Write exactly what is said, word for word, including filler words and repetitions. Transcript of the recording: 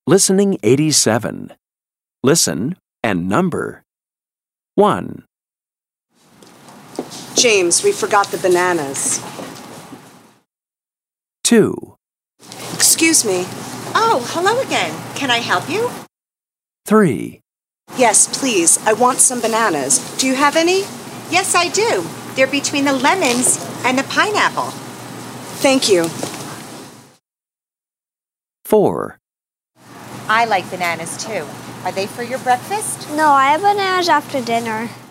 Listening eighty-seven. Listen and number. one, James, we forgot the bananas. two, Excuse me. Oh, hello again. Can I help you? three, Yes, please. I want some bananas. Do you have any? Yes, I do. They're between the lemons and the pineapple. Thank you. four, I like bananas too. Are they for your breakfast? No, I have bananas after dinner.